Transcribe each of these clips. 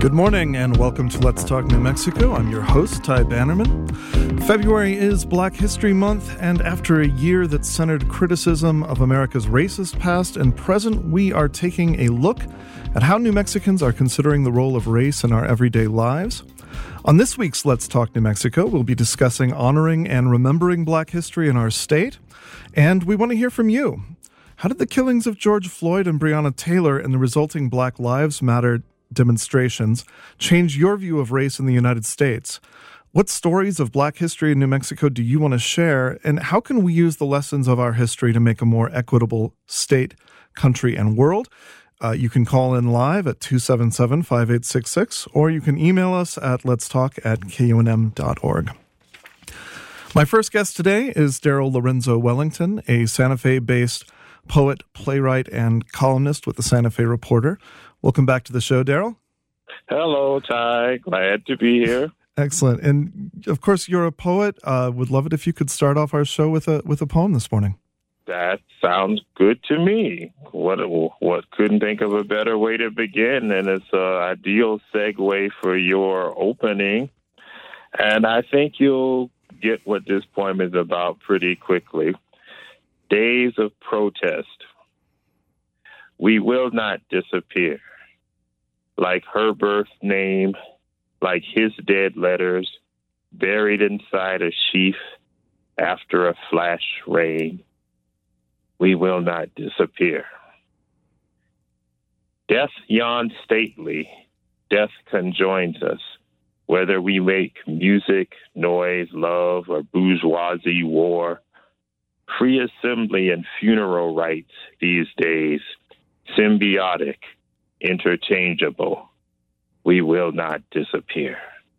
Good morning and welcome to Let's Talk New Mexico. I'm your host, Ty Bannerman. February is Black History Month, and after a year that centered criticism of America's racist past and present, we are taking a look at how New Mexicans are considering the role of race in our everyday lives. On this week's Let's Talk New Mexico, we'll be discussing honoring and remembering Black history in our state, and we want to hear from you. How did the killings of George Floyd and Breonna Taylor and the resulting Black Lives Matter demonstrations change your view of race in the United States? What stories of Black history in New Mexico do you want to share, and how can we use the lessons of our history to make a more equitable state, country, and world? You can call in live at 277-5866, or you can email us at letstalk@kunm.org. My first guest today is Daryl Lorenzo Wellington, a Santa Fe-based poet, playwright, and columnist with the Santa Fe Reporter. Welcome back to the show, Daryl. Hello, Ty. Glad to be here. Excellent. And, of course, you're a poet. Would love it if you could start off our show with a poem this morning. That sounds good to me. What couldn't think of a better way to begin, and it's an ideal segue for your opening. And I think you'll get what this poem is about pretty quickly. Days of protest. We will not disappear. Like her birth name, like his dead letters, buried inside a sheath after a flash rain. We will not disappear. Death yawns stately. Death conjoins us. Whether we make music, noise, love, or bourgeoisie war, free assembly and funeral rites these days, symbiotic, interchangeable. We will not disappear.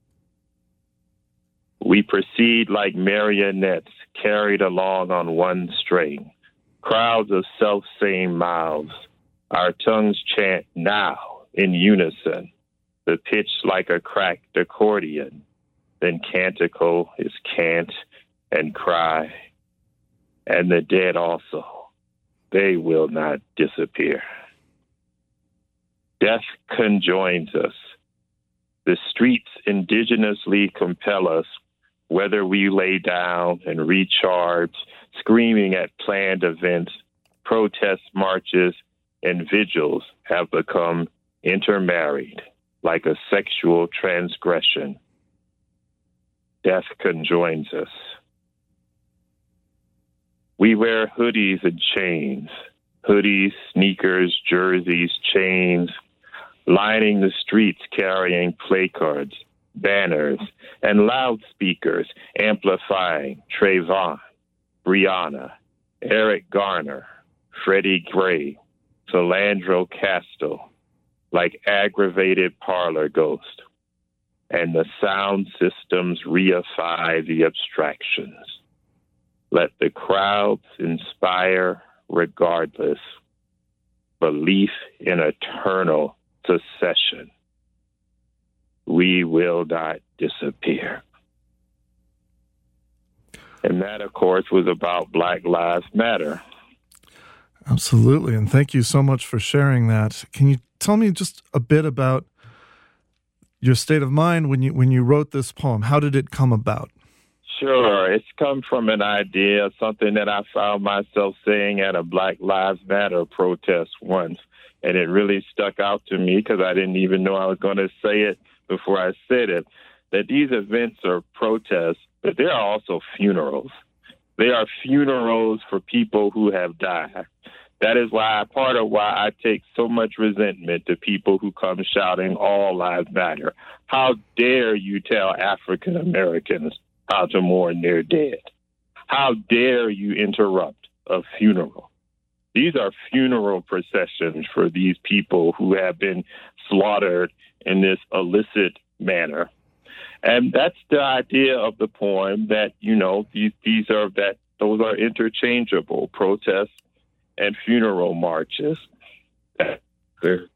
We proceed like marionettes carried along on one string, crowds of self-same mouths. Our tongues chant now in unison, the pitch like a cracked accordion. Then canticle is cant and cry. And the dead also, they will not disappear. Death conjoins us. The streets indigenously compel us, whether we lay down and recharge, screaming at planned events, protest marches, and vigils have become intermarried, like a sexual transgression. Death conjoins us. We wear hoodies and chains, hoodies, sneakers, jerseys, chains, lining the streets carrying placards, banners, and loudspeakers amplifying Trayvon, Breonna, Eric Garner, Freddie Gray, Philandro Castile, like aggravated parlor ghosts. And the sound systems reify the abstractions. Let the crowds inspire regardless, belief in eternal secession. We will not disappear. And that, of course, was about Black Lives Matter. Absolutely, and thank you so much for sharing that. Can you tell me just a bit about your state of mind when you wrote this poem? How did it come about? Sure. It's come from an idea, something that I found myself saying at a Black Lives Matter protest once. And it really stuck out to me because I didn't even know I was going to say it before I said it, that these events are protests, but they are also funerals. They are funerals for people who have died. That is part of why I take so much resentment to people who come shouting, all lives matter. How dare you tell African Americans how to mourn their dead? How dare you interrupt a funeral? These are funeral processions for these people who have been slaughtered in this illicit manner. And that's the idea of the poem, that, those are interchangeable, protests and funeral marches. The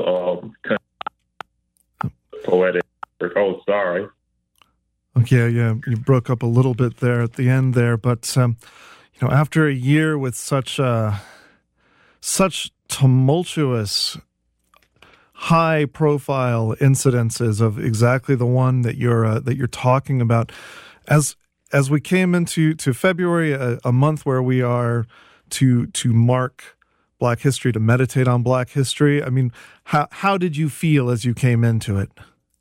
poetic. Oh, sorry. Okay, yeah, you broke up a little bit there at the end there, but after a year with such tumultuous high-profile incidences of exactly the one that you're talking about. As we came into February, a month where we are to mark Black history, to meditate on Black history. I mean, how did you feel as you came into it?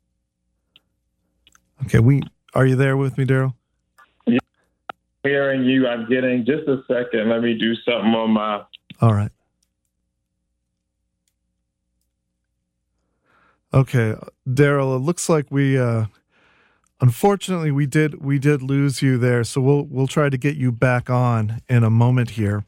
Okay, are you there with me, Daryl? Yeah, hearing you. I'm getting just a second. Let me do something on my. All right. Okay, Daryl. It looks like unfortunately, we did lose you there. So we'll try to get you back on in a moment here.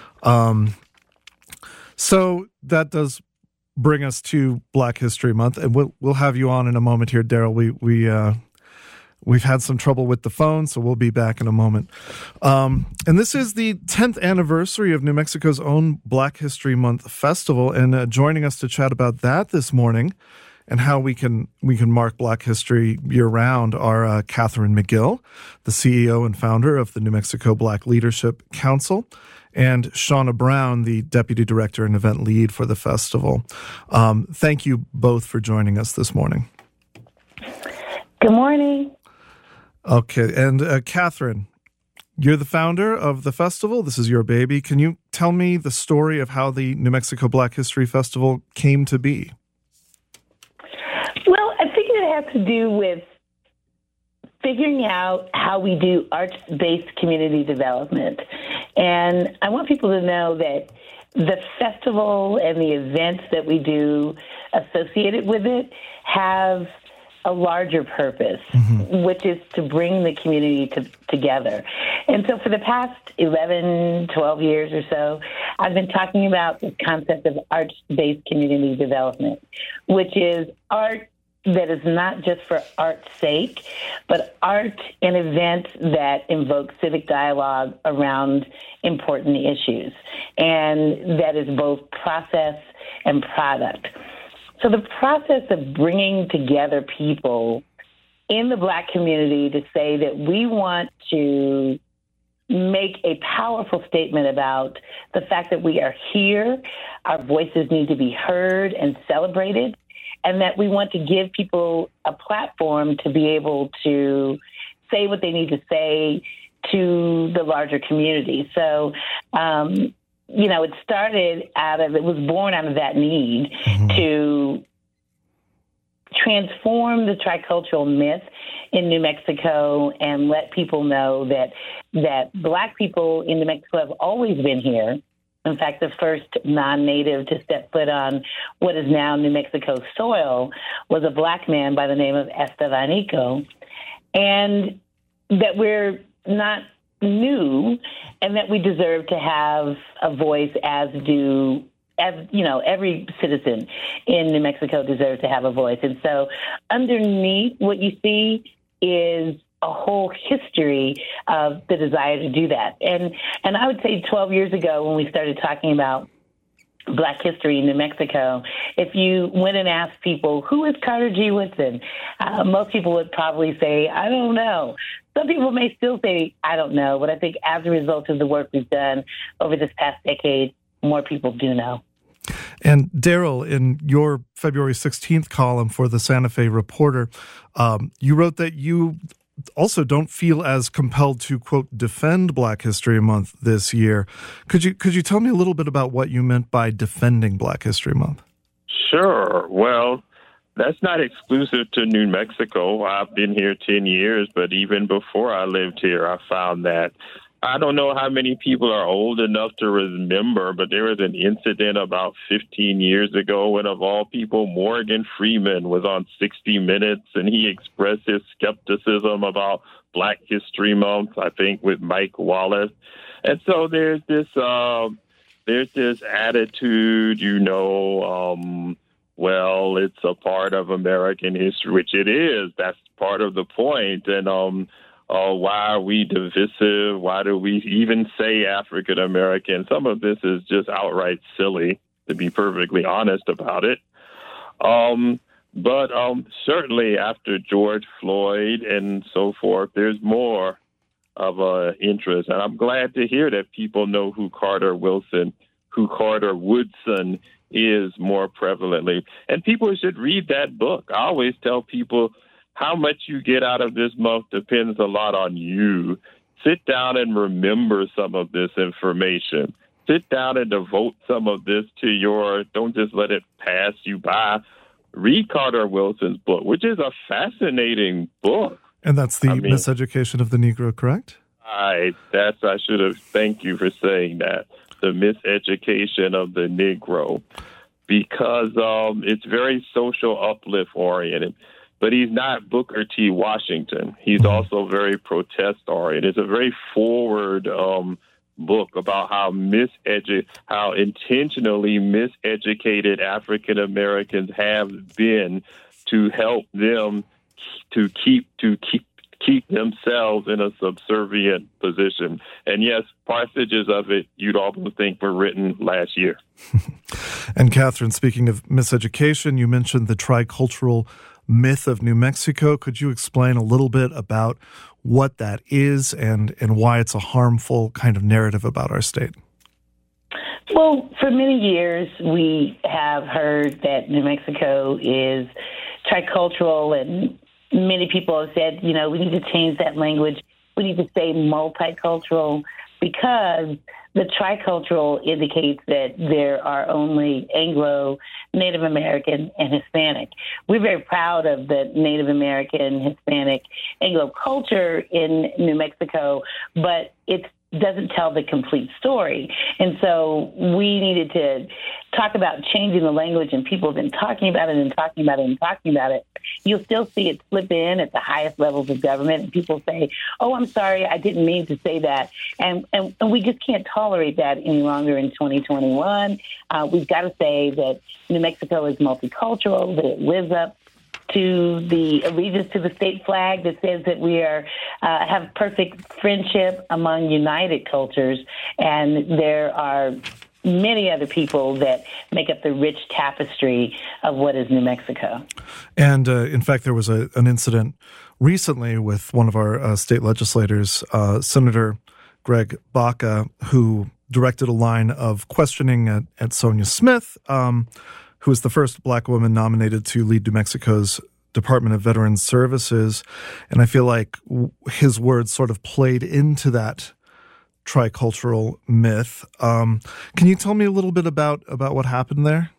So that does bring us to Black History Month, and we'll have you on in a moment here, Daryl. We've had some trouble with the phone, so we'll be back in a moment. And this is the 10th anniversary of New Mexico's own Black History Month festival, and joining us to chat about that this morning and how we can mark Black history year-round are Catherine McGill, the CEO and founder of the New Mexico Black Leadership Council, and Shauna Brown, the Deputy Director and Event Lead for the festival. Thank you both for joining us this morning. Good morning. Okay, and Catherine, you're the founder of the festival. This is your baby. Can you tell me the story of how the New Mexico Black History Festival came to be? Well, I think it has to do with figuring out how we do arts-based community development. And I want people to know that the festival and the events that we do associated with it have a larger purpose, which is to bring the community together. And so for the past 11, 12 years or so, I've been talking about this concept of arts-based community development, which is art that is not just for art's sake, but art and events that invoke civic dialogue around important issues, and that is both process and product. So the process of bringing together people in the Black community to say that we want to make a powerful statement about the fact that we are here, our voices need to be heard and celebrated, and that we want to give people a platform to be able to say what they need to say to the larger community. So, it was born out of that need to transform the tricultural myth in New Mexico and let people know that Black people in New Mexico have always been here. In fact, the first non-native to step foot on what is now New Mexico soil was a Black man by the name of Estevanico, and that we're not new, and that we deserve to have a voice every citizen in New Mexico deserves to have a voice. And so underneath what you see is a whole history of the desire to do that. And I would say 12 years ago when we started talking about Black history in New Mexico, if you went and asked people, who is Carter G. Woodson? Most people would probably say, I don't know. Some people may still say, I don't know. But I think as a result of the work we've done over this past decade, more people do know. And Daryl, in your February 16th column for the Santa Fe Reporter, you wrote that you also don't feel as compelled to, quote, defend Black History Month this year. Could you tell me a little bit about what you meant by defending Black History Month? Sure. Well, that's not exclusive to New Mexico. I've been here 10 years, but even before I lived here, I found that I don't know how many people are old enough to remember, but there was an incident about 15 years ago when, of all people, Morgan Freeman was on 60 Minutes, and he expressed his skepticism about Black History Month, I think, with Mike Wallace. And so there's this attitude, well, it's a part of American history, which it is. That's part of the point. And why are we divisive? Why do we even say African American? Some of this is just outright silly, to be perfectly honest about it. But certainly after George Floyd and so forth, there's more of an interest. And I'm glad to hear that people know who Carter Woodson is more prevalently. And people should read that book. I always tell people how much you get out of this month depends a lot on you. Sit down and remember some of this information. Sit down and devote some of this to don't just let it pass you by. Read Carter Wilson's book, which is a fascinating book. And that's the Miseducation of the Negro, correct? I should have, thank you for saying that, the Miseducation of the Negro, because it's very social uplift oriented. But he's not Booker T. Washington. He's also very protest oriented. It's a very forward book about how intentionally miseducated African Americans have been to help them to keep themselves in a subservient position. And yes, passages of it you'd almost think were written last year. And Catherine, speaking of miseducation, you mentioned the tricultural myth of New Mexico. Could you explain a little bit about what that is and why it's a harmful kind of narrative about our state? Well, for many years, we have heard that New Mexico is tricultural, and many people have said, we need to change that language. We need to say multicultural, because the tricultural indicates that there are only Anglo, Native American, and Hispanic. We're very proud of the Native American, Hispanic, Anglo culture in New Mexico, but it doesn't tell the complete story. And so we needed to talk about changing the language, and people have been talking about it and talking about it and talking about it. You'll still see it slip in at the highest levels of government, and people say, oh, I'm sorry, I didn't mean to say that. And we just can't tolerate that any longer in 2021. We've got to say that New Mexico is multicultural, that it lives up to the allegiance to the state flag, that says that we have perfect friendship among united cultures, and there are many other people that make up the rich tapestry of what is New Mexico. And in fact, there was an incident recently with one of our state legislators, Senator Greg Baca, who directed a line of questioning at Sonia Smith, who was the first Black woman nominated to lead New Mexico's Department of Veterans Services. And I feel like his words sort of played into that tricultural myth. Can you tell me a little bit about what happened there?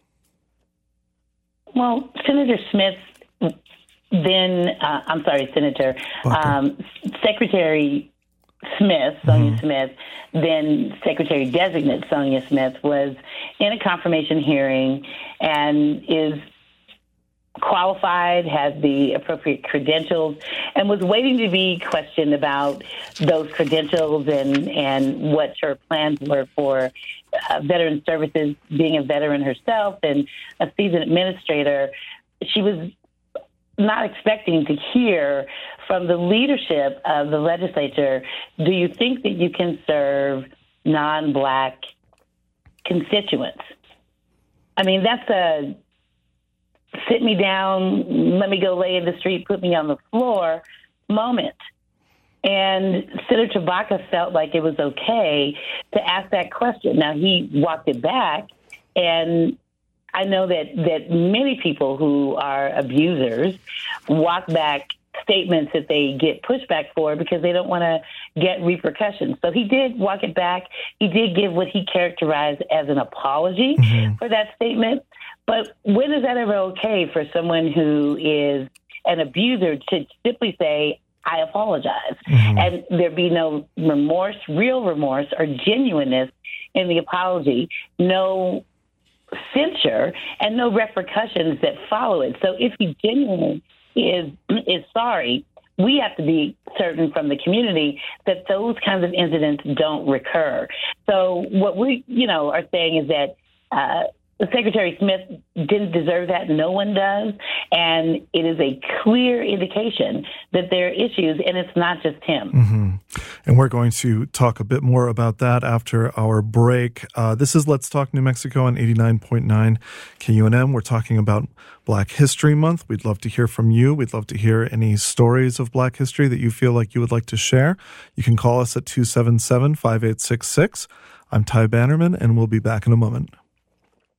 Well, Senator Smith, Senator, Secretary Smith, Sonia Smith, then Secretary-designate Sonia Smith, was in a confirmation hearing and is qualified, has the appropriate credentials, and was waiting to be questioned about those credentials and what her plans were for veteran services, being a veteran herself and a seasoned administrator. She was not expecting to hear from the leadership of the legislature, do you think that you can serve non-Black constituents? I mean, that's a sit me down, let me go lay in the street, put me on the floor moment. And Senator Baca felt like it was okay to ask that question. Now, he walked it back, and I know that many people who are abusers walk back statements that they get pushback for because they don't want to get repercussions. So he did walk it back. He did give what he characterized as an apology for that statement. But when is that ever okay for someone who is an abuser to simply say, I apologize, and there be no remorse, real remorse, or genuineness in the apology, no censure, and no repercussions that follow it? So if he genuinely is sorry, we have to be certain from the community that those kinds of incidents don't recur. So what we, are saying is that Secretary Smith didn't deserve that. No one does. And it is a clear indication that there are issues, and it's not just him. And we're going to talk a bit more about that after our break. This is Let's Talk New Mexico on 89.9 KUNM. We're talking about Black History Month. We'd love to hear from you. We'd love to hear any stories of Black history that you feel like you would like to share. You can call us at 277-5866. I'm Ty Bannerman, and we'll be back in a moment.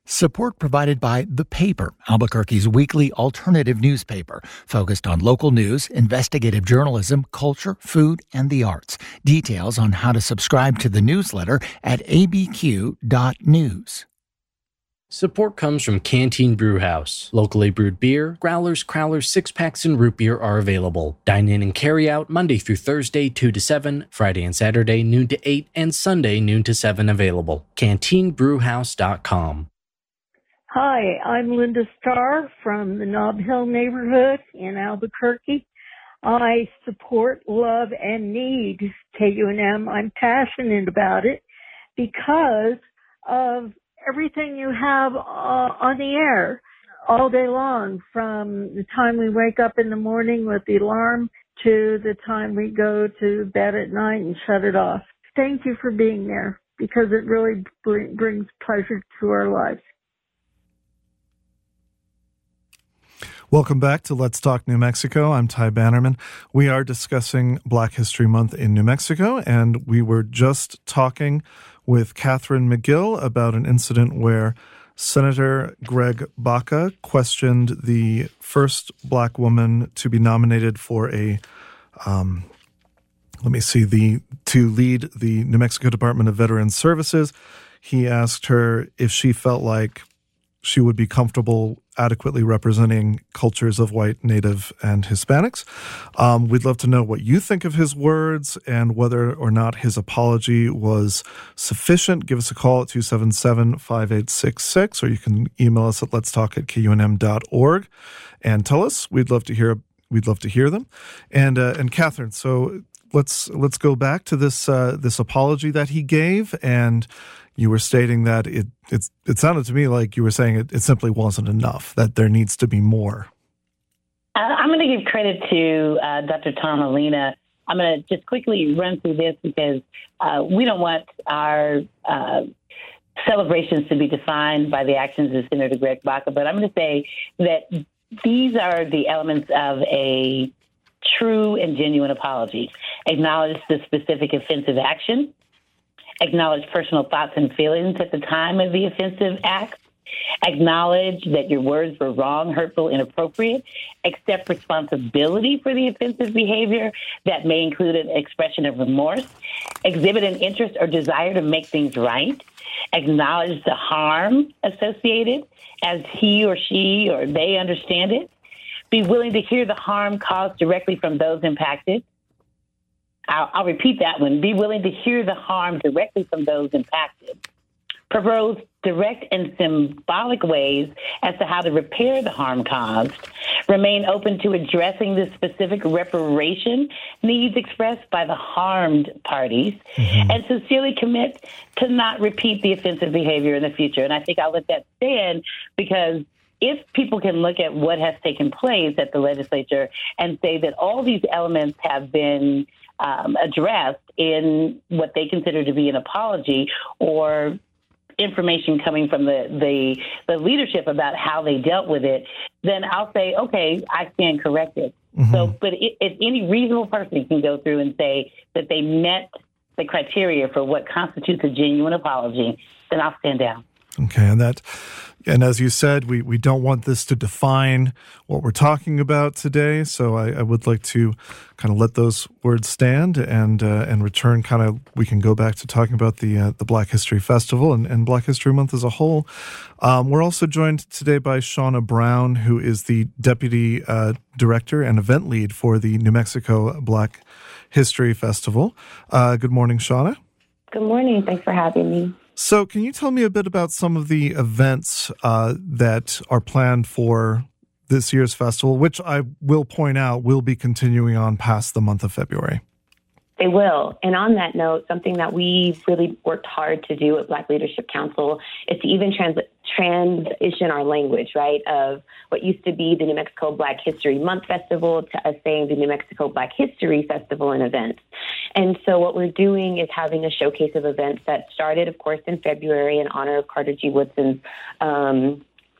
Support provided by The Paper, Albuquerque's weekly alternative newspaper, focused on local news, investigative journalism, culture, food, and the arts. Details on how to subscribe to the newsletter at abq.news. Support comes from Canteen Brew House. Locally brewed beer, growlers, crowlers, six-packs, and root beer are available. Dine in and carry out Monday through Thursday, 2 to 7, Friday and Saturday, noon to 8, and Sunday, noon to 7 available. CanteenBrewHouse.com. Hi, I'm Linda Starr from the Nob Hill neighborhood in Albuquerque. I support, love, and need KUNM. I'm passionate about it because of everything you have on the air all day long, from the time we wake up in the morning with the alarm to the time we go to bed at night and shut it off. Thank you for being there, because it really brings pleasure to our lives. Welcome back to Let's Talk New Mexico. I'm Ty Bannerman. We are discussing Black History Month in New Mexico, and we were just talking with Catherine McGill about an incident where Senator Greg Baca questioned the first Black woman to be nominated for to lead the New Mexico Department of Veterans Services. He asked her if she felt like she would be comfortable adequately representing cultures of white, Native, and Hispanics. We'd love to know what you think of his words and whether or not his apology was sufficient. Give us a call at 277-5866, or you can email us at letstalk@kunm.org and tell us. We'd love to hear them. And Catherine, so let's go back to this apology that he gave, and you were stating that it sounded to me like you were saying it simply wasn't enough, that there needs to be more. I'm going to give credit to Dr. Tom Molina. I'm going to just quickly run through this because we don't want our celebrations to be defined by the actions of Senator Greg Baca, but I'm going to say that these are the elements of a true and genuine apology. Acknowledge the specific offensive action. Acknowledge personal thoughts and feelings at the time of the offensive act. Acknowledge that your words were wrong, hurtful, inappropriate. Accept responsibility for the offensive behavior that may include an expression of remorse. Exhibit an interest or desire to make things right. Acknowledge the harm associated as he or she or they understand it. Be willing to hear the harm caused directly from those impacted. I'll repeat that one. Be willing to hear the harm directly from those impacted. Propose direct and symbolic ways as to how to repair the harm caused. Remain open to addressing the specific reparation needs expressed by the harmed parties. Mm-hmm. And sincerely commit to not repeat the offensive behavior in the future. And I think I'll let that stand, because if people can look at what has taken place at the legislature and say that all these elements have been addressed in what they consider to be an apology or information coming from the leadership about how they dealt with it, then I'll say, okay, I stand corrected. Mm-hmm. So, but if any reasonable person can go through and say that they met the criteria for what constitutes a genuine apology, then I'll stand down. Okay, and as you said, we don't want this to define what we're talking about today, so I would like to kind of let those words stand and return. We can go back to talking about the Black History Festival and Black History Month as a whole. We're also joined today by Shauna Brown, who is the Deputy Director and Event Lead for the New Mexico Black History Festival. Good morning, Shauna. Good morning. Thanks for having me. So can you tell me a bit about some of the events that are planned for this year's festival, which I will point out will be continuing on past the month of February? They will. And on that note, something that we really worked hard to do at Black Leadership Council is to even transition our language, right, of what used to be the New Mexico Black History Month Festival to us saying the New Mexico Black History Festival and events. And so what we're doing is having a showcase of events that started, of course, in February in honor of Carter G. Woodson's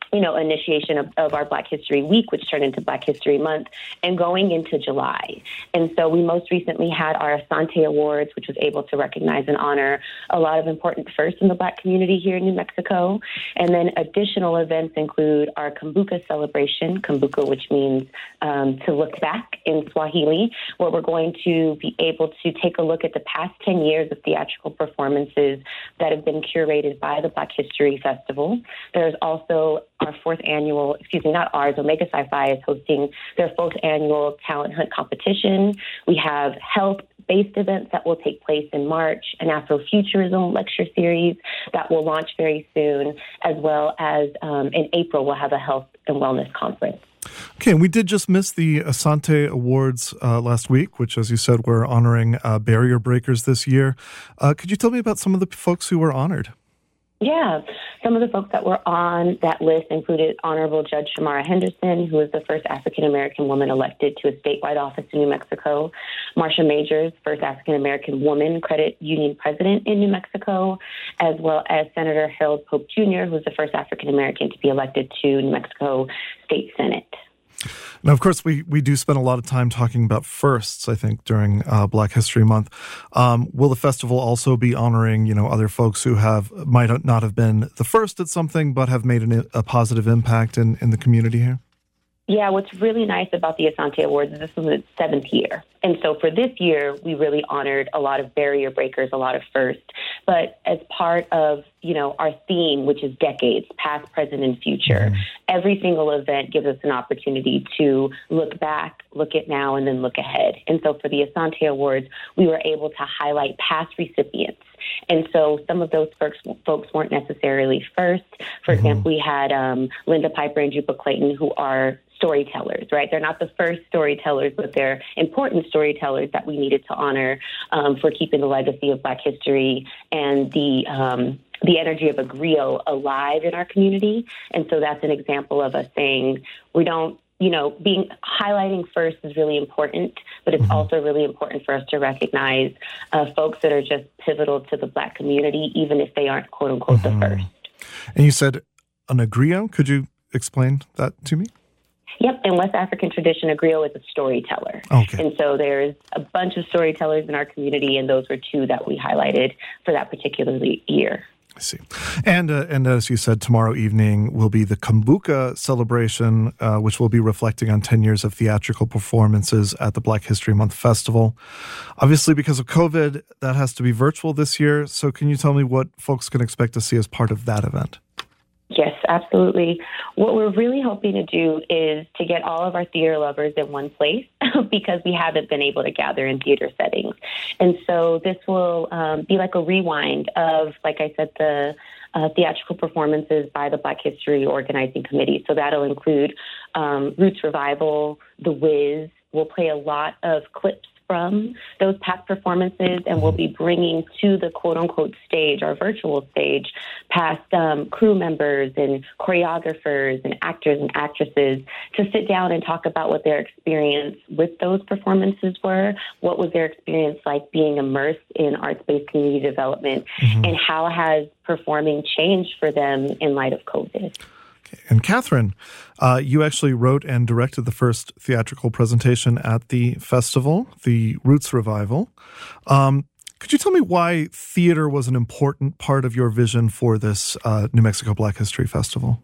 initiation of our Black History Week, which turned into Black History Month, and going into July. And so we most recently had our Asante Awards, which was able to recognize and honor a lot of important firsts in the Black community here in New Mexico. And then additional events include our Kumbuka celebration, Kumbuka, which means to look back in Swahili, where we're going to be able to take a look at the past 10 years of theatrical performances that have been curated by the Black History Festival. There's also our fourth annual, not ours, Omega Sci-Fi is hosting their fourth annual Talent Hunt competition. We have health-based events that will take place in March, an Afrofuturism lecture series that will launch very soon, as well as in April, we'll have a health and wellness conference. Okay, and we did just miss the Asante Awards last week, which, as you said, we're honoring barrier breakers this year. Could you tell me about some of the folks who were honored? Yeah, some of the folks that were on that list included Honorable Judge Shamara Henderson, who was the first African-American woman elected to a statewide office in New Mexico, Marsha Majors, first African-American woman credit union president in New Mexico, as well as Senator Harold Pope Jr., who was the first African-American to be elected to New Mexico State Senate. Now, of course, we do spend a lot of time talking about firsts, I think, during Black History Month. Will the festival also be honoring, other folks who might not have been the first at something, but have made a positive impact in the community here? Yeah, what's really nice about the Asante Awards is this was its 7th year. And so for this year, we really honored a lot of barrier breakers, a lot of firsts. But as part of, our theme, which is decades, past, present, and future, every single event gives us an opportunity to look back, look at now, and then look ahead. And so for the Asante Awards, we were able to highlight past recipients. And so some of those folks weren't necessarily first. For example, we had Linda Piper and Jupa Clayton, who are storytellers, right? They're not the first storytellers, but they're important storytellers that we needed to honor for keeping the legacy of Black history and the energy of a griot alive in our community. And so that's an example of us saying we don't, highlighting first is really important, but it's also really important for us to recognize folks that are just pivotal to the Black community, even if they aren't, quote unquote, the first. And you said an griot. Could you explain that to me? Yep. In West African tradition, a griot is a storyteller. Okay. And so there's a bunch of storytellers in our community, and those were two that we highlighted for that particular year. I see. And as you said, tomorrow evening will be the Kumbuka celebration, which will be reflecting on 10 years of theatrical performances at the Black History Month Festival. Obviously, because of COVID, that has to be virtual this year. So can you tell me what folks can expect to see as part of that event? Yes, absolutely. What we're really hoping to do is to get all of our theater lovers in one place because we haven't been able to gather in theater settings. And so this will be like a rewind of, like I said, the theatrical performances by the Black History Organizing Committee. So that'll include Roots Revival, The Wiz. We'll play a lot of clips from those past performances, and we'll be bringing to the quote-unquote stage, our virtual stage, past crew members and choreographers and actors and actresses to sit down and talk about what their experience with those performances were, what was their experience like being immersed in arts-based community development, and how has performing changed for them in light of COVID. And Catherine, you actually wrote and directed the first theatrical presentation at the festival, the Roots Revival. Could you tell me why theater was an important part of your vision for this New Mexico Black History Festival?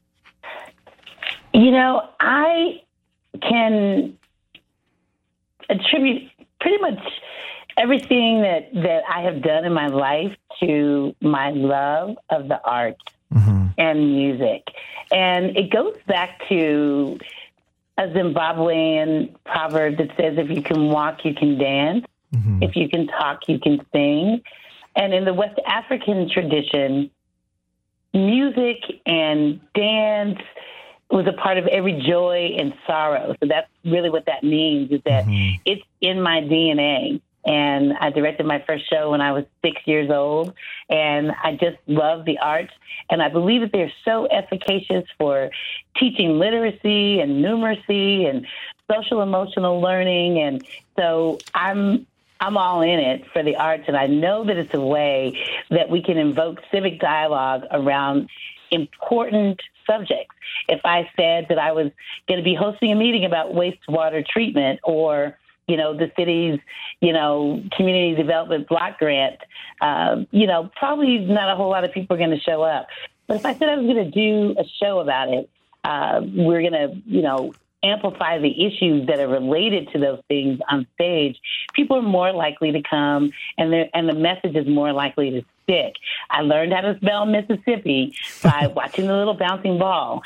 I can attribute pretty much everything that I have done in my life to my love of the arts and music. And it goes back to a Zimbabwean proverb that says, if you can walk, you can dance. If you can talk, you can sing. And in the West African tradition, music and dance was a part of every joy and sorrow. So that's really what that means, is that it's in my DNA. And I directed my first show when I was 6 years old. And I just love the arts. And I believe that they're so efficacious for teaching literacy and numeracy and social emotional learning. And so I'm all in it for the arts. And I know that it's a way that we can invoke civic dialogue around important subjects. If I said that I was going to be hosting a meeting about wastewater treatment or, the city's, community development block grant, probably not a whole lot of people are going to show up. But if I said I was going to do a show about it, we're going to, amplify the issues that are related to those things on stage, people are more likely to come and the message is more likely to stick. I learned how to spell Mississippi by watching the little bouncing ball.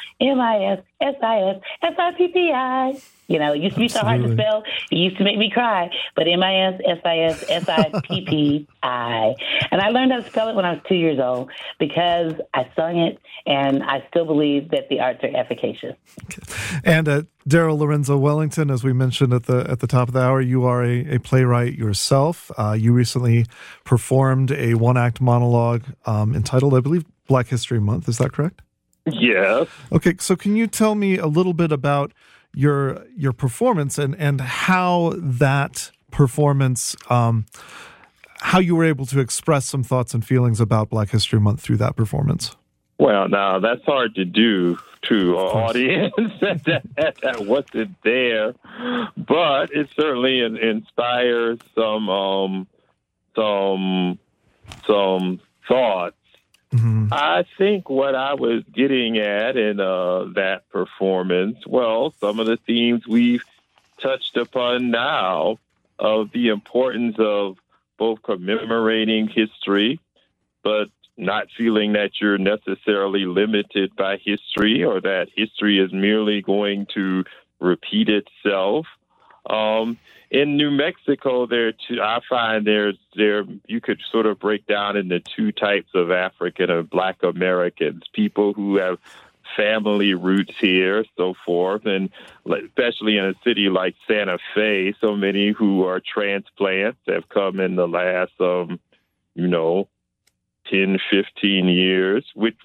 MISSISSIPPI. It used to be so hard to spell. It used to make me cry. But MISSISSIPPI. And I learned how to spell it when I was 2 years old because I sung it, and I still believe that the arts are efficacious. Okay. And Daryl Lorenzo Wellington, as we mentioned at the top of the hour, you are a playwright yourself. You recently performed a one-act monologue entitled, I believe, Black History Month. Is that correct? Yes. Okay, so can you tell me a little bit about your performance and how that performance, how you were able to express some thoughts and feelings about Black History Month through that performance? Well, now that's hard to do to an audience that wasn't there, but it certainly inspires some thoughts. Mm-hmm. I think what I was getting at in that performance, well, some of the themes we've touched upon now of the importance of both commemorating history, but not feeling that you're necessarily limited by history or that history is merely going to repeat itself. In New Mexico, I find you could sort of break down into two types of African or Black Americans, people who have family roots here, so forth, and especially in a city like Santa Fe, so many who are transplants have come in the last, 10, 15 years, which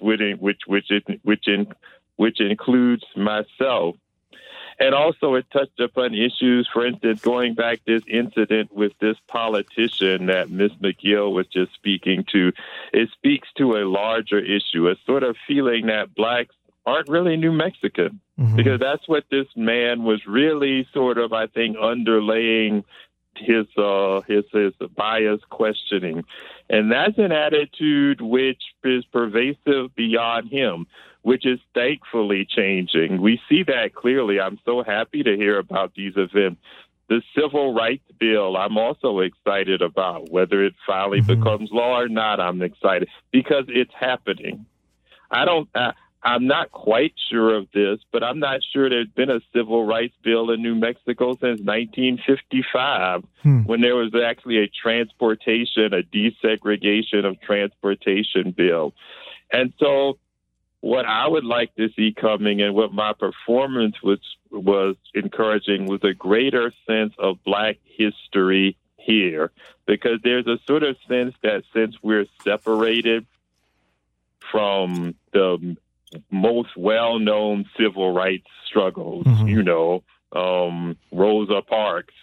includes myself. And also it touched upon issues, for instance, going back this incident with this politician that Ms. McGill was just speaking to. It speaks to a larger issue, a sort of feeling that blacks aren't really New Mexican, mm-hmm. because that's what this man was really sort of, I think, underlaying his bias questioning. And that's an attitude which is pervasive beyond him, which is thankfully changing. We see that clearly. I'm so happy to hear about these events. The Civil Rights Bill, I'm also excited about. Whether it finally mm-hmm. becomes law or not, I'm excited because it's happening. I'm not quite sure of this, but I'm not sure there's been a civil rights bill in New Mexico since 1955, when there was actually a desegregation of transportation bill. And so what I would like to see coming and what my performance was encouraging was a greater sense of Black history here, because there's a sort of sense that since we're separated from the most well-known civil rights struggles, mm-hmm. Rosa Parks,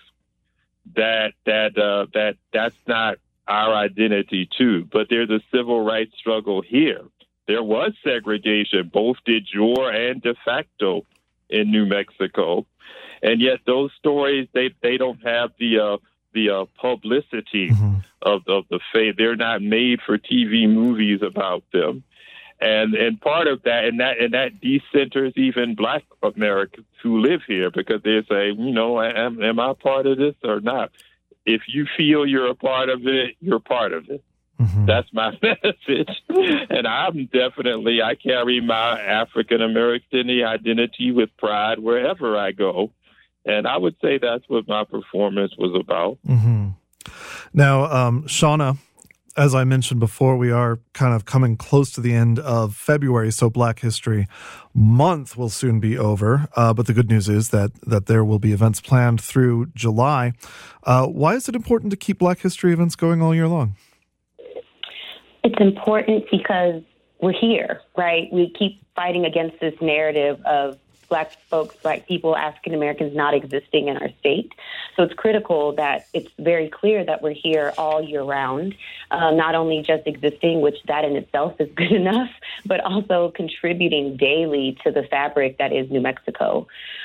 that's not our identity too. But there's a civil rights struggle here. There was segregation, both de jure and de facto, in New Mexico, and yet those stories they don't have the publicity mm-hmm. of the faith. They're not made for TV movies about them. And part of that, and that decenters even Black Americans who live here, because they say, am I part of this or not? If you feel you're a part of it, you're part of it. Mm-hmm. That's my message. And I carry my African American identity with pride wherever I go. And I would say that's what my performance was about. Mm-hmm. Now, Shauna, as I mentioned before, we are kind of coming close to the end of February, so Black History Month will soon be over. But the good news is that there will be events planned through July. Why is it important to keep Black History events going all year long? It's important because we're here, right? We keep fighting against this narrative of Black folks, Black people, African Americans not existing in our state. So it's critical that it's very clear that we're here all year round, not only just existing, which that in itself is good enough, but also contributing daily to the fabric that is New Mexico.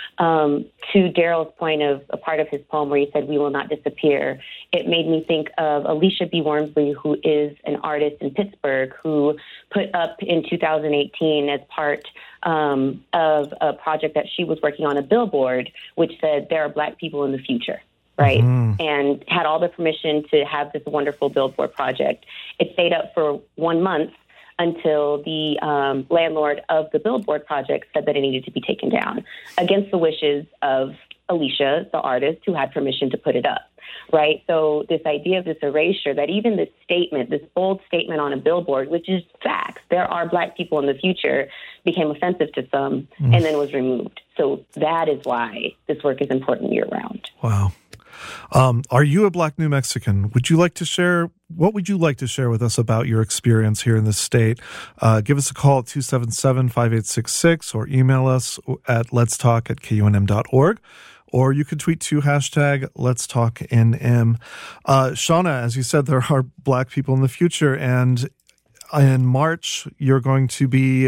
To Daryl's point of a part of his poem where he said, "We will not disappear," it made me think of Alicia B. Wormsley, who is an artist in Pittsburgh, who put up in 2018 as part of a project that she was working on, a billboard, which said, "There are Black people in the future." Right. Mm-hmm. And had all the permission to have this wonderful billboard project. It stayed up for 1 month until the landlord of the billboard project said that it needed to be taken down against the wishes of Alicia, the artist, who had permission to put it up. Right. So this idea of this erasure, that even this statement, this bold statement on a billboard, which is facts, there are Black people in the future, became offensive to some and then was removed. So that is why this work is important year round. Wow. Are you a Black New Mexican? What would you like to share with us about your experience here in the state? Give us a call at 277-5866 or email us at letstalk@kunm.org. Or you could tweet to #LetsTalkNM. Shauna, as you said, there are Black people in the future, and in March you're going to be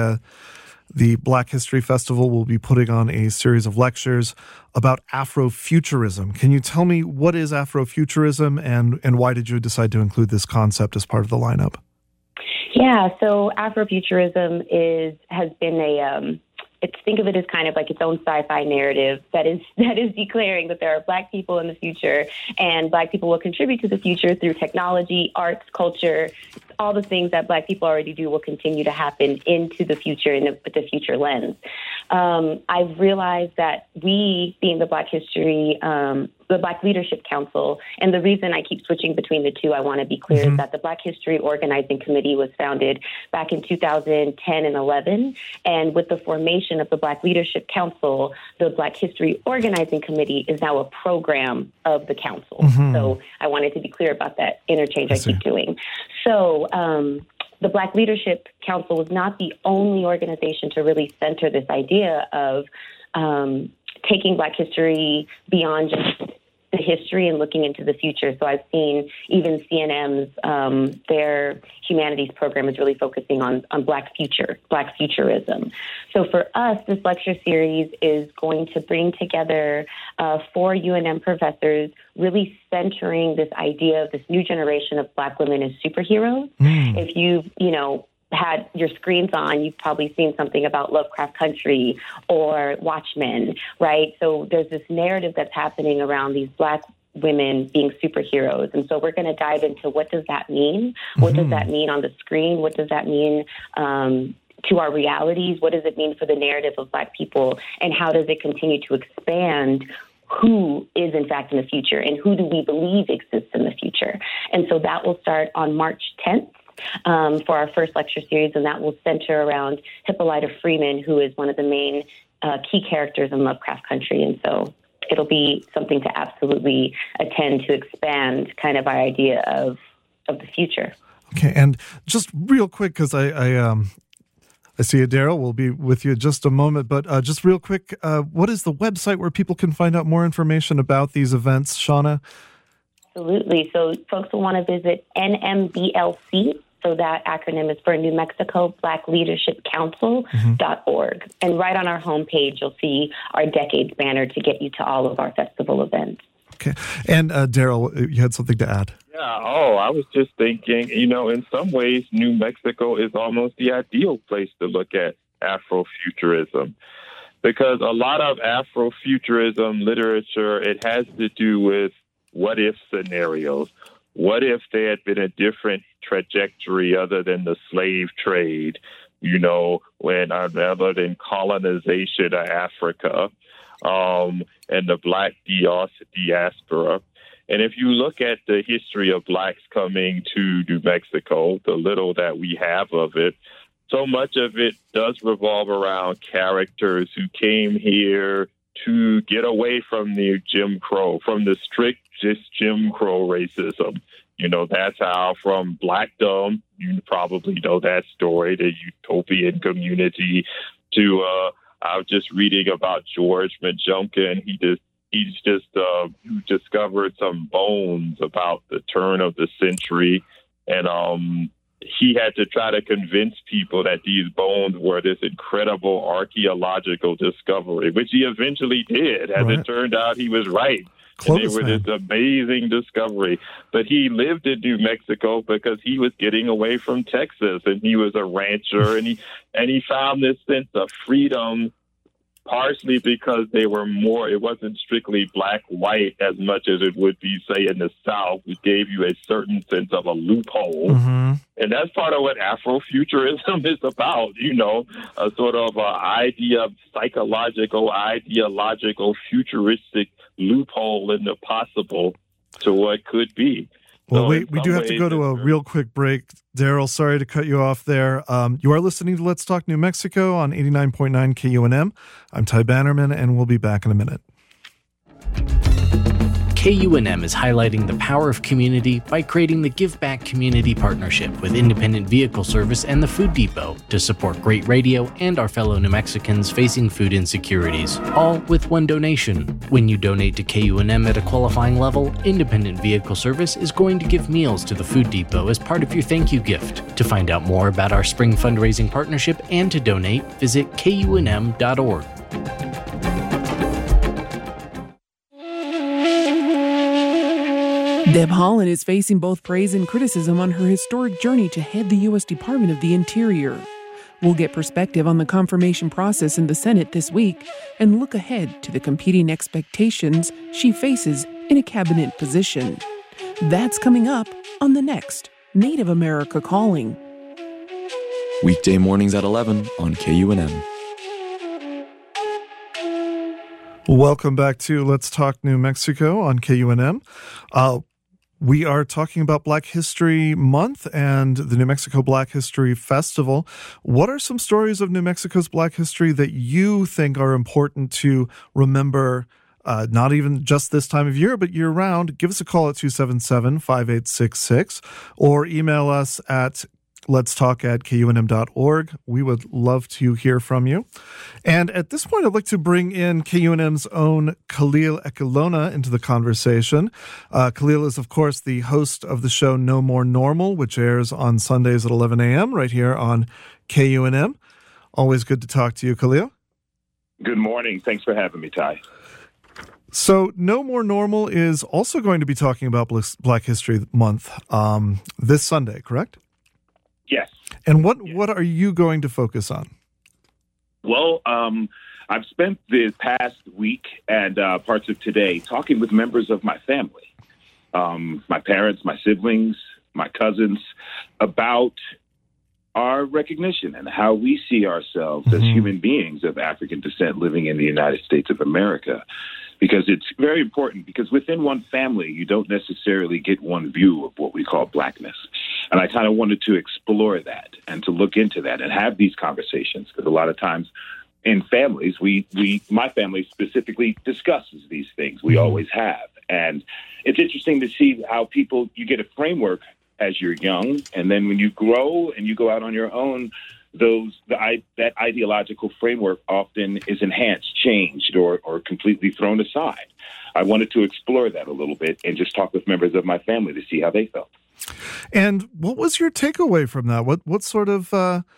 the Black History Festival will be putting on a series of lectures about Afrofuturism. Can you tell me what is Afrofuturism and why did you decide to include this concept as part of the lineup? Yeah, so Afrofuturism has been think of it as kind of like its own sci-fi narrative that is declaring that there are Black people in the future and Black people will contribute to the future through technology, arts, culture. All the things that Black people already do will continue to happen into the future with the future lens. I've realized that we, being the Black History, the Black Leadership Council, and the reason I keep switching between the two, I want to be clear, is that the Black History Organizing Committee was founded back in 2010 and 11, and with the formation of the Black Leadership Council, the Black History Organizing Committee is now a program of the council. So I wanted to be clear about that interchange I keep doing. So the Black Leadership Council was not the only organization to really center this idea of taking Black history beyond just the history and looking into the future. So I've seen even CNM's, their humanities program is really focusing on Black futurism. So for us, this lecture series is going to bring together 4 UNM professors, really centering this idea of this new generation of Black women as superheroes. If you've, had your screens on, you've probably seen something about Lovecraft Country or Watchmen, right? So there's this narrative that's happening around these Black women being superheroes. And so we're going to dive into what does that mean? What does that mean on the screen? What does that mean to our realities? What does it mean for the narrative of Black people? And how does it continue to expand who is in fact in the future and who do we believe exists in the future? And so that will start on March 10th. For our first lecture series, and that will center around Hippolyta Freeman, who is one of the main key characters in Lovecraft Country. And so it'll be something to absolutely attend to expand kind of our idea of the future. Okay, and just real quick, because I see Daryl will be with you in just a moment, but just real quick, what is the website where people can find out more information about these events, Shauna? Absolutely. So folks will want to visit NMBLC. So that acronym is for New Mexico Black Leadership Council.org. And right on our homepage, you'll see our decades banner to get you to all of our festival events. Okay. And Daryl, you had something to add. Yeah. I was just thinking, in some ways, New Mexico is almost the ideal place to look at Afrofuturism. Because a lot of Afrofuturism literature, it has to do with what-if scenarios. What if there had been a different trajectory other than the slave trade, when other than colonization of Africa and the Black diaspora. And if you look at the history of Blacks coming to New Mexico, the little that we have of it, so much of it does revolve around characters who came here to get away from the Jim Crow, from the strict just Jim Crow racism. That's how from Blackdom, you probably know that story, the utopian community, to I was just reading about George Majumkin. He's just discovered some bones about the turn of the century, and he had to try to convince people that these bones were this incredible archaeological discovery, which he eventually did. As it turned out, he was right. And they were this amazing discovery. But he lived in New Mexico because he was getting away from Texas, and he was a rancher, and he found this sense of freedom, partially because they were more, it wasn't strictly black-white as much as it would be, say, in the South, which gave you a certain sense of a loophole. Mm-hmm. And that's part of what Afrofuturism is about, a sort of idea of psychological, ideological, futuristic loophole in the possible to what could be. Well, we do have to go to a real quick break. Daryl, sorry to cut you off there. You are listening to Let's Talk New Mexico on 89.9 KUNM. I'm Ty Bannerman, and we'll be back in a minute. KUNM is highlighting the power of community by creating the Give Back Community Partnership with Independent Vehicle Service and the Food Depot to support great radio and our fellow New Mexicans facing food insecurities, all with one donation. When you donate to KUNM at a qualifying level, Independent Vehicle Service is going to give meals to the Food Depot as part of your thank you gift. To find out more about our spring fundraising partnership and to donate, visit KUNM.org. Deb Haaland is facing both praise and criticism on her historic journey to head the U.S. Department of the Interior. We'll get perspective on the confirmation process in the Senate this week and look ahead to the competing expectations she faces in a cabinet position. That's coming up on the next Native America Calling. Weekday mornings at 11 on KUNM. Welcome back to Let's Talk New Mexico on KUNM. We are talking about Black History Month and the New Mexico Black History Festival. What are some stories of New Mexico's Black history that you think are important to remember, not even just this time of year, but year-round? Give us a call at 277-5866 or email us at letstalk@kunm.org. We would love to hear from you. And at this point, I'd like to bring in KUNM's own Khalil Ekulona into the conversation. Khalil is, of course, the host of the show No More Normal, which airs on Sundays at 11 a.m. right here on KUNM. Always good to talk to you, Khalil. Good morning. Thanks for having me, Ty. So No More Normal is also going to be talking about Black History Month this Sunday, correct? Yes. And what are you going to focus on? Well, I've spent the past week and parts of today talking with members of my family, my parents, my siblings, my cousins, about our recognition and how we see ourselves as human beings of African descent living in the United States of America. Because it's very important, because within one family, you don't necessarily get one view of what we call Blackness. And I kind of wanted to explore that and to look into that and have these conversations, because a lot of times in families, my family specifically discusses these things. We always have. And it's interesting to see how you get a framework as you're young, and then when you grow and you go out on your own, that ideological framework often is enhanced, changed, or completely thrown aside. I wanted to explore that a little bit and just talk with members of my family to see how they felt. And what was your takeaway from that? What sort of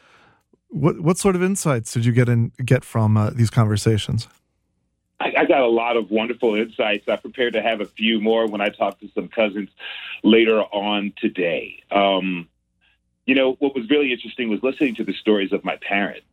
insights did you get from these conversations? I got a lot of wonderful insights. I prepared to have a few more when I talk to some cousins later on today. What was really interesting was listening to the stories of my parents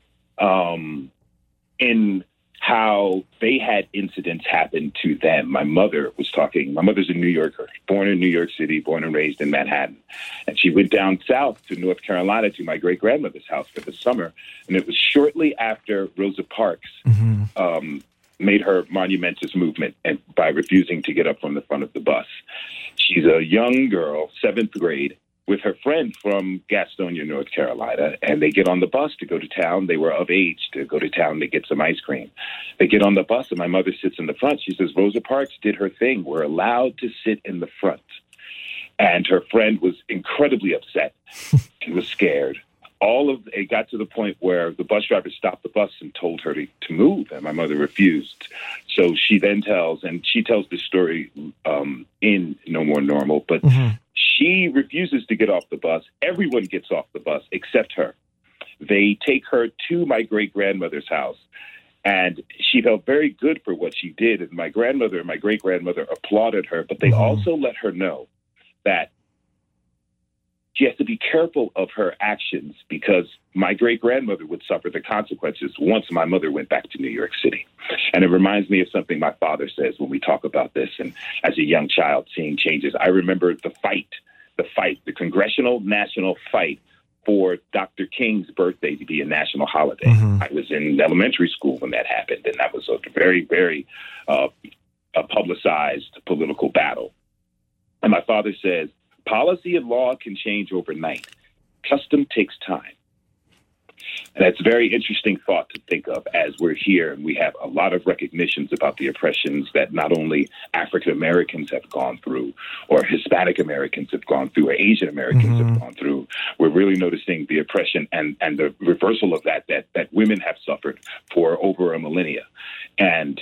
in how they had incidents happen to them. My mother's a New Yorker, born in New York City, born and raised in Manhattan. And she went down south to North Carolina to my great-grandmother's house for the summer. And it was shortly after Rosa Parks made her monumentous movement and by refusing to get up from the front of the bus. She's a young girl, 7th grade, with her friend from Gastonia, North Carolina, and they get on the bus to go to town. They were of age to go to town to get some ice cream. They get on the bus, and my mother sits in the front. She says, Rosa Parks did her thing. We're allowed to sit in the front. And her friend was incredibly upset. She was scared. it got to the point where the bus driver stopped the bus and told her to move, and my mother refused. So she then tells this story in No More Normal, but she refuses to get off the bus. Everyone gets off the bus except her. They take her to my great-grandmother's house, and she felt very good for what she did. And my grandmother and my great-grandmother applauded her, but they also let her know that she has to be careful of her actions because my great-grandmother would suffer the consequences once my mother went back to New York City. And it reminds me of something my father says when we talk about this. And as a young child seeing changes, I remember the congressional national fight for Dr. King's birthday to be a national holiday. I was in elementary school when that happened, and that was a very, very publicized political battle. And my father says, policy and law can change overnight. Custom takes time. And that's a very interesting thought to think of as we're here and we have a lot of recognitions about the oppressions that not only African Americans have gone through or Hispanic Americans have gone through or Asian Americans have gone through. We're really noticing the oppression and the reversal of that women have suffered for over a millennia, and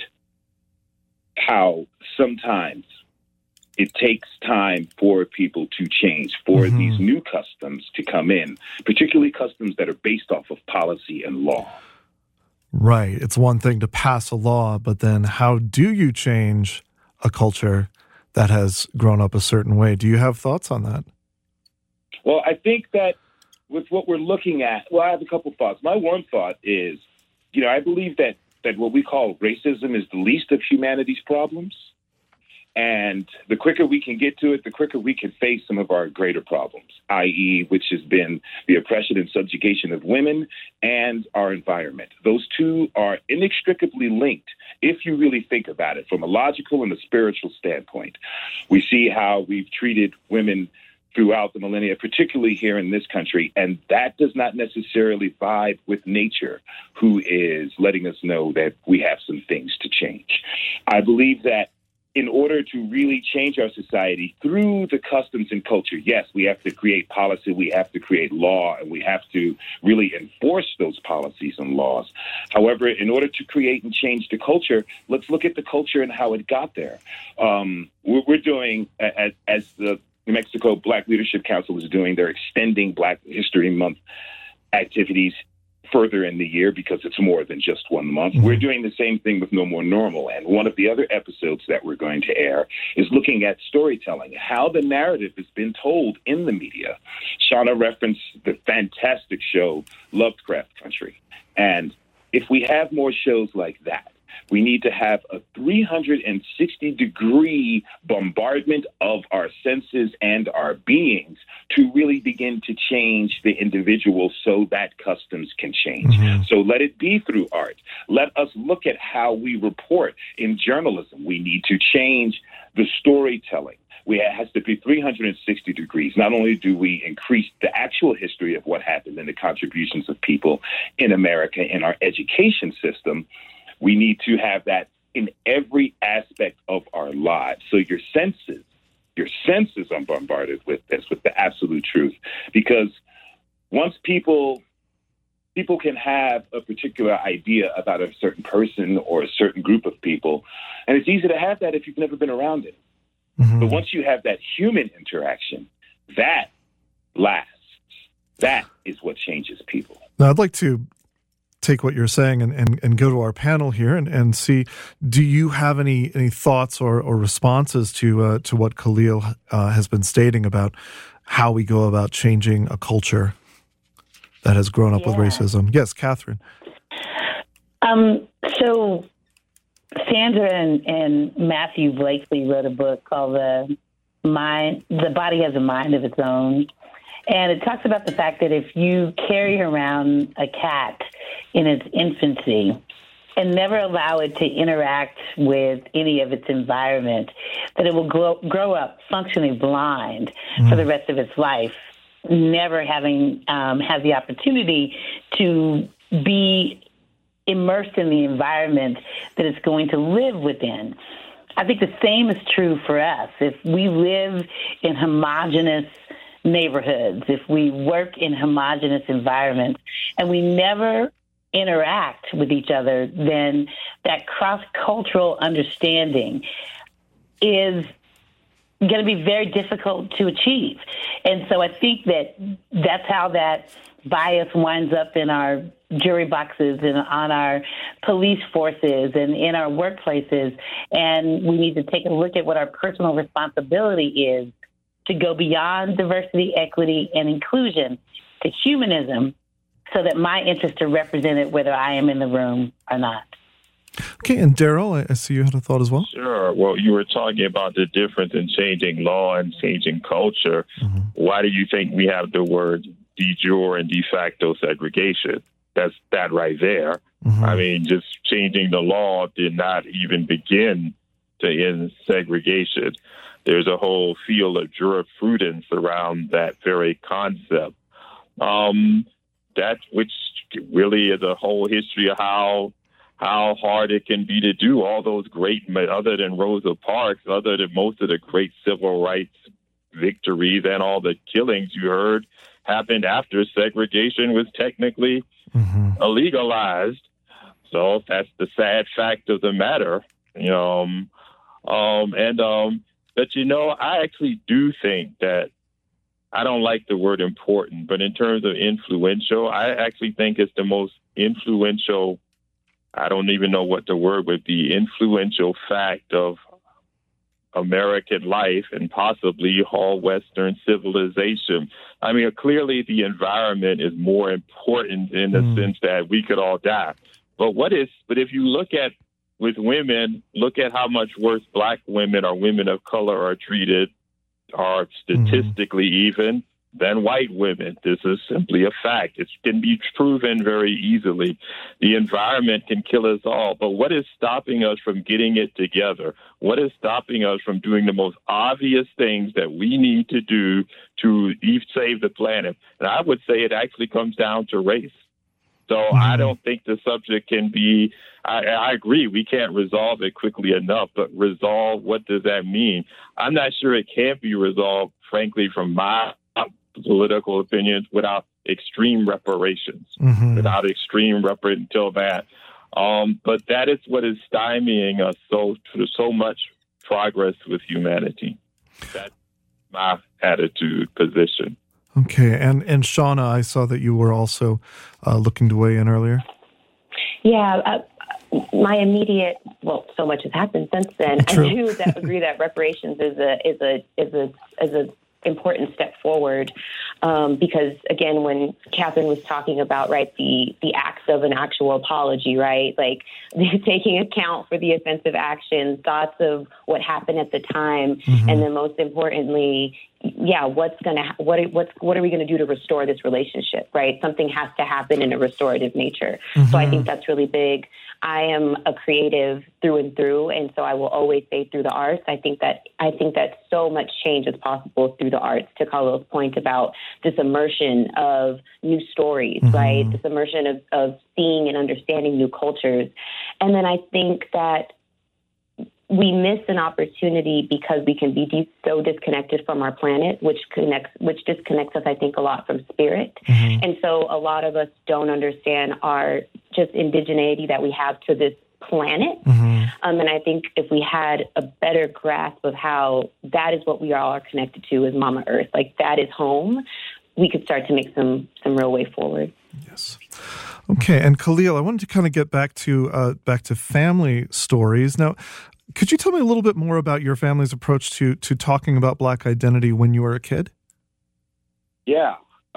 how sometimes it takes time for people to change, for these new customs to come in, particularly customs that are based off of policy and law. Right. It's one thing to pass a law, but then how do you change a culture that has grown up a certain way? Do you have thoughts on that? Well, I think that with what we're looking at, I have a couple thoughts. My one thought is, I believe that what we call racism is the least of humanity's problems. And the quicker we can get to it, the quicker we can face some of our greater problems, i.e., which has been the oppression and subjugation of women and our environment. Those two are inextricably linked if you really think about it from a logical and a spiritual standpoint. We see how we've treated women throughout the millennia, particularly here in this country, and that does not necessarily vibe with nature, who is letting us know that we have some things to change. I believe that in order to really change our society through the customs and culture, yes, we have to create policy, we have to create law, and we have to really enforce those policies and laws. However, in order to create and change the culture, let's look at the culture and how it got there. We're doing, as the New Mexico Black Leadership Council is doing, they're extending Black History Month activities further in the year because it's more than just 1 month. We're doing the same thing with No More Normal. And one of the other episodes that we're going to air is looking at storytelling, how the narrative has been told in the media. Shauna referenced the fantastic show Lovecraft Country. And if we have more shows like that, we need to have a 360-degree bombardment of our senses and our beings to really begin to change the individual so that customs can change. So let it be through art. Let us look at how we report in journalism. We need to change the storytelling. It has to be 360 degrees. Not only do we increase the actual history of what happened and the contributions of people in America in our education system, we need to have that in every aspect of our lives. So your senses are bombarded with this, with the absolute truth. Because once people can have a particular idea about a certain person or a certain group of people, and it's easy to have that if you've never been around it. But once you have that human interaction, that lasts. That is what changes people. Now, I'd like to take what you're saying and go to our panel here and see, do you have any thoughts or responses to what Khalil has been stating about how we go about changing a culture that has grown up with racism? Yes, Catherine. So Sandra and Matthew Blakely wrote a book called The Body Has a Mind of Its Own. And it talks about the fact that if you carry around a cat in its infancy and never allow it to interact with any of its environment, that it will grow up functionally blind for the rest of its life, never having had the opportunity to be immersed in the environment that it's going to live within. I think the same is true for us. If we live in homogenous neighborhoods, if we work in homogenous environments, and we never interact with each other, then that cross-cultural understanding is going to be very difficult to achieve. And so I think that that's how that bias winds up in our jury boxes and on our police forces and in our workplaces. And we need to take a look at what our personal responsibility is to go beyond diversity, equity, and inclusion to humanism, so that my interests are represented whether I am in the room or not. Okay, and Daryl, I see you had a thought as well. Sure. Well, you were talking about the difference in changing law and changing culture. Mm-hmm. Why do you think we have the words de jure and de facto segregation? That's that right there. Mm-hmm. I mean, just changing the law did not even begin to end segregation. There's a whole field of jurisprudence around that very concept. That which really is a whole history of how hard it can be to do all those great, other than Rosa Parks, other than most of the great civil rights victories and all the killings you heard happened after segregation was technically illegalized. So that's the sad fact of the matter, you know. But you know, I actually do think that, I don't like the word important, but in terms of influential, I actually think it's the most influential, I don't even know what the word would be, influential fact of American life and possibly all Western civilization. I mean, clearly the environment is more important in the sense that we could all die. But if you look at, with women, look at how much worse Black women or women of color are treated, are statistically even, than white women. This is simply a fact. It can be proven very easily. The environment can kill us all. But what is stopping us from getting it together? What is stopping us from doing the most obvious things that we need to do to save the planet? And I would say it actually comes down to race. So I don't think the subject can be, I agree, we can't resolve it quickly enough, but resolve, what does that mean? I'm not sure it can be resolved, frankly, from my political opinions, without extreme reparations, without extreme until that. But that is what is stymieing us so much progress with humanity. That's my attitude, position. Okay, and Shauna, I saw that you were also looking to weigh in earlier. Yeah, my immediate, well, so much has happened since then. True. I do agree that reparations is a important step forward, because again, when Catherine was talking about, right, the acts of an actual apology, right, like taking account for the offensive actions, thoughts of what happened at the time, and then most importantly, what are we going to do to restore this relationship, right? Something has to happen in a restorative nature. So I think that's really big. I am a creative through and through, and so I will always say through the arts. I think that so much change is possible through the arts. To Carlos' point about this immersion of new stories, right? This immersion of seeing and understanding new cultures. And then I think that we miss an opportunity because we can be so disconnected from our planet, which disconnects us, I think, a lot from spirit. And so a lot of us don't understand our just indigeneity that we have to this planet. And I think if we had a better grasp of how that is what we all are connected to, is Mama Earth, like that is home, we could start to make some real way forward. Yes. Okay, and Khalil, I wanted to kind of get back to family stories. Now, could you tell me a little bit more about your family's approach to talking about Black identity when you were a kid? Yeah.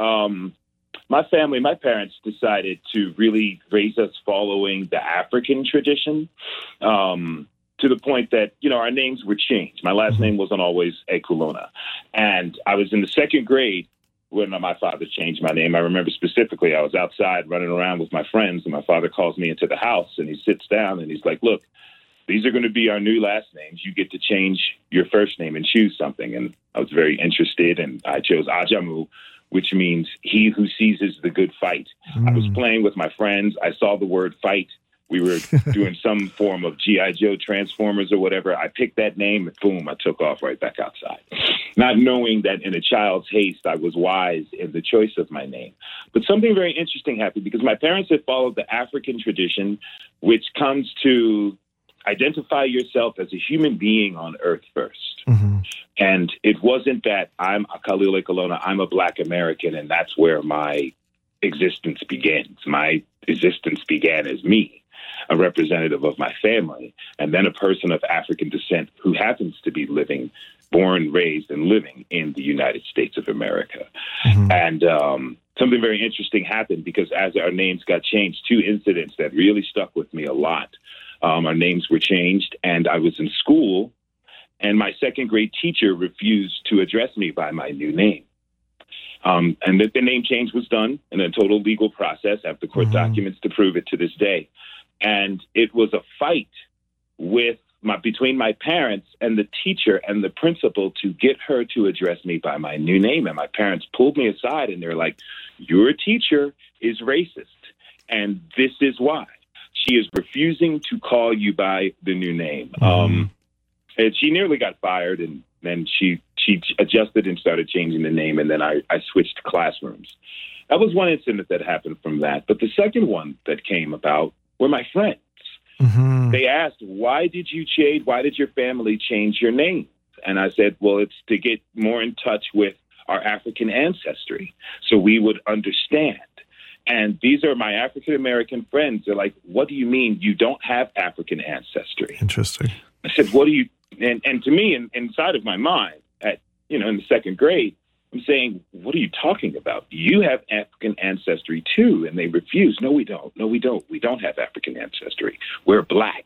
My parents decided to really raise us following the African tradition, to the point that, our names were changed. My last name wasn't always Ekulona. And I was in the second grade when my father changed my name. I remember specifically, I was outside running around with my friends, and my father calls me into the house, and he sits down, and he's like, look, these are going to be our new last names. You get to change your first name and choose something. And I was very interested, and I chose Ajamu, which means he who seizes the good fight. I was playing with my friends. I saw the word fight We were doing some form of G.I. Joe Transformers or whatever. I picked that name and boom, I took off right back outside. Not knowing that in a child's haste, I was wise in the choice of my name. But something very interesting happened because my parents had followed the African tradition, which comes to identify yourself as a human being on earth first. Mm-hmm. And it wasn't that I'm a Khalil Ekulona, I'm a Black American, and that's where my existence begins. My existence began as me, a representative of my family, and then a person of African descent who happens to be born, raised, and living in the United States of America. Mm-hmm. And something very interesting happened because as our names got changed, two incidents that really stuck with me a lot. Our names were changed, and I was in school, and my second grade teacher refused to address me by my new name. And the name change was done in a total legal process. I have the court documents to prove it to this day. And it was a fight between my parents and the teacher and the principal to get her to address me by my new name. And my parents pulled me aside and they're like, your teacher is racist. And this is why. She is refusing to call you by the new name. And she nearly got fired, and then she adjusted and started changing the name, and then I switched classrooms. That was one incident that happened from that. But the second one that came about were my friends. Mm-hmm. They asked, why did your family change your name? And I said, well, it's to get more in touch with our African ancestry so we would understand. And these are my African-American friends. They're like, what do you mean you don't have African ancestry? Interesting. I said, what do you... And to me, inside of my mind, in the second grade, I'm saying, what are you talking about? You have African ancestry too. And they refuse. No, we don't. No, we don't. We don't have African ancestry. We're Black.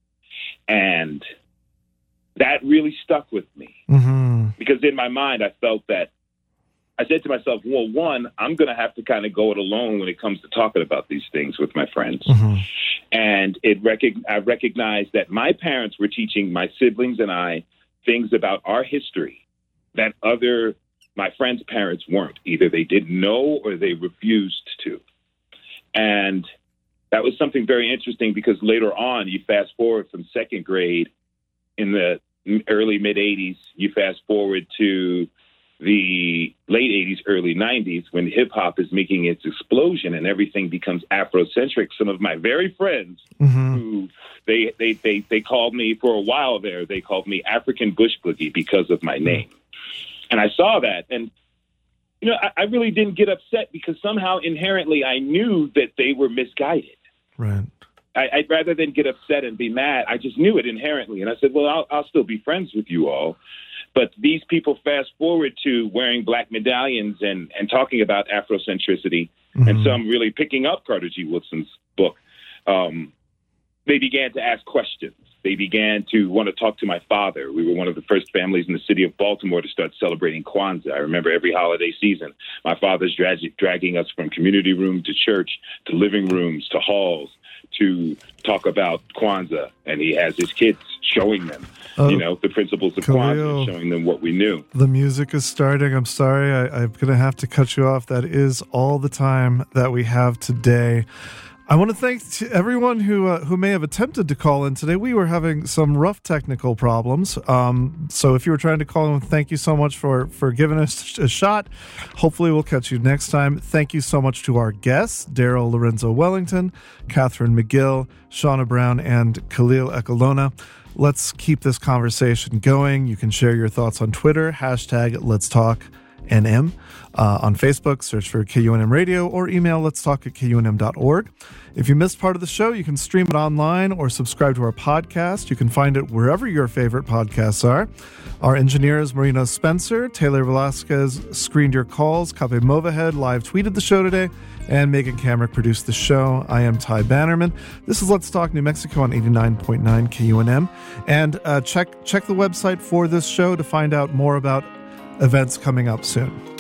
And that really stuck with me. Mm-hmm. Because in my mind, I felt that I said to myself, well, one, I'm going to have to kind of go it alone when it comes to talking about these things with my friends. Mm-hmm. And I recognized that my parents were teaching my siblings and I things about our history that my friends' parents weren't. Either they didn't know or they refused to. And that was something very interesting because later on, you fast forward from second grade in the early mid-'80s, you fast forward to the late 80s, early 90s, when hip-hop is making its explosion and everything becomes Afrocentric. Some of my very friends who they called me for a while there, they called me African Bush Boogie because of my name. And I saw that. And, I really didn't get upset because somehow inherently I knew that they were misguided. Right. I'd rather than get upset and be mad. I just knew it inherently. And I said, well, I'll still be friends with you all. But these people fast forward to wearing Black medallions and talking about Afrocentricity, and some really picking up Carter G. Woodson's book. They began to ask questions. They began to want to talk to my father. We were one of the first families in the city of Baltimore to start celebrating Kwanzaa. I remember every holiday season, my father's dragging us from community room to church, to living rooms, to halls, to talk about Kwanzaa. And he has his kids showing them, the principles of Kwanzaa, showing them what we knew. The music is starting. I'm sorry. I'm going to have to cut you off. That is all the time that we have today. I want to thank everyone who may have attempted to call in today. We were having some rough technical problems. So if you were trying to call in, thank you so much for giving us a shot. Hopefully we'll catch you next time. Thank you so much to our guests, Daryl Lorenzo Wellington, Catherine McGill, Shauna Brown, and Khalil Ekulona. Let's keep this conversation going. You can share your thoughts on Twitter, #Let'sTalkNM. On Facebook, search for KUNM Radio or email letstalk@kunm.org. If you missed part of the show, you can stream it online or subscribe to our podcast. You can find it wherever your favorite podcasts are. Our engineer is Marino Spencer. Taylor Velasquez screened your calls. Kape Movahead live tweeted the show today. And Megan Kamrick produced the show. I am Ty Bannerman. This is Let's Talk New Mexico on 89.9 KUNM. And check the website for this show to find out more about events coming up soon.